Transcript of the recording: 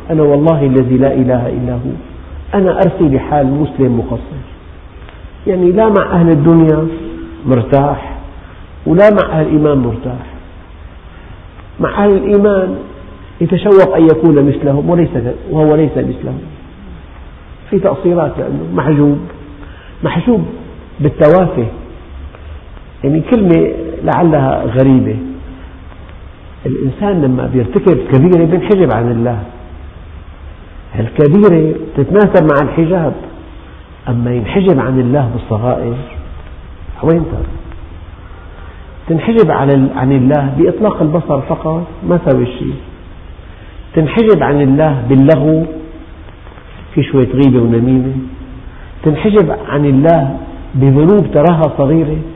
أنا والله الذي لا إله إلا هو أنا أرثي بحال مسلم مقصر، يعني لا مع أهل الدنيا مرتاح ولا مع أهل الإيمان مرتاح. مع أهل الإيمان يتشوق أن يكون مثلهم وهو ليس مثلهم، في تقصيرات لأنه محجوب بالتوافه. يعني كلمة لعلها غريبة، الإنسان لما بيرتكب كبيرة بينحجب عن الله، الكبيرة تتناسب مع الحجاب، أما ينحجب عن الله بالصغائر وين ترى؟ تنحجب عن الله بإطلاق البصر فقط ما سوي شيء، تنحجب عن الله باللغو في شوية غيبة ونميمة، تنحجب عن الله بذنوب تراها صغيرة